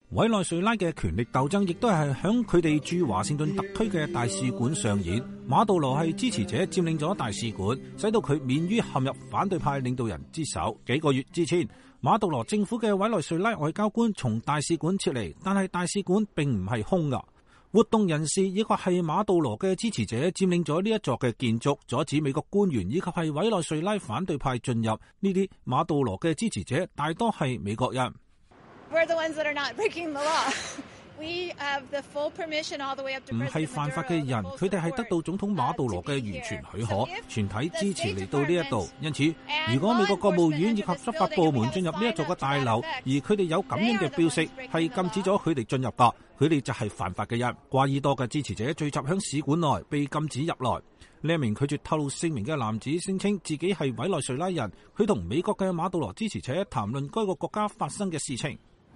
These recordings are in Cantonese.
委內瑞拉嘅權力鬥爭亦都係響佢哋駐華盛頓特區嘅大使館上演。馬杜羅係支持者佔領咗大使館，使到佢免於陷入反對派領導人之手。幾個月之前，馬杜羅政府嘅委內瑞拉外交官從大使館撤離，但係大使館並唔係空㗎。活動人士以及係馬杜羅嘅支持者佔領咗呢一座嘅建築，阻止美國官員以及係委內瑞拉反對派進入。呢啲馬杜羅嘅支持者大多係美國人。 We're the ones that are not breaking the law. We have the full permission all the way up to President Maduro. 唔係犯法嘅人，佢哋係得到總統馬杜羅嘅完全許可，全體支持嚟到呢一度。因此，如果美國國務院以及執法部門進入呢一座嘅大樓，而佢哋有咁樣嘅標識，係禁止咗佢哋進入㗎，佢哋就係犯法嘅人。瓜伊多嘅支持者聚集響使館內，被禁止入來。呢一名拒絕透露姓名嘅男子聲稱自己係委內瑞拉人，佢同美國嘅馬杜羅支持者談論該個國家發生嘅事情。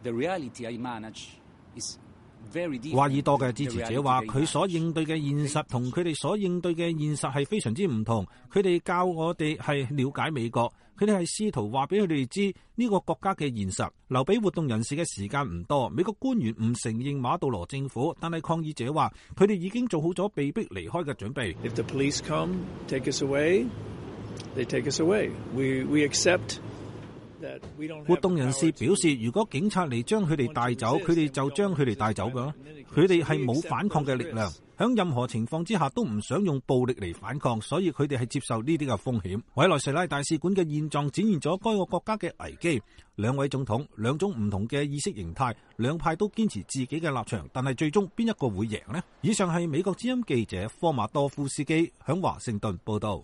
瓜伊多嘅支持者話，佢所應對嘅現實同佢哋所應對嘅現實係非常之唔同。佢哋教我哋係了解美國，佢哋係試圖話俾佢哋知呢個國家嘅現實。留俾活動人士嘅時間唔多，美國官員唔承認馬杜羅政府，但係抗議者話佢哋已經做好咗被逼離開嘅準備。 If the police come, take us away, they take us away. We accept. 活動人士表示，如果警察嚟將佢哋帶走，佢哋就將佢哋帶走㗎。佢哋係冇反抗嘅力量，響任何情況之下都唔想用暴力嚟反抗，所以佢哋係接受呢啲嘅風險。委內瑞拉大使館嘅現狀展現咗該個國家嘅危機。兩位總統，兩種唔同嘅意識形態，兩派都堅持自己嘅立場，但係最終邊一個會贏呢？以上係美國之音記者科馬多夫斯基響華盛頓報道。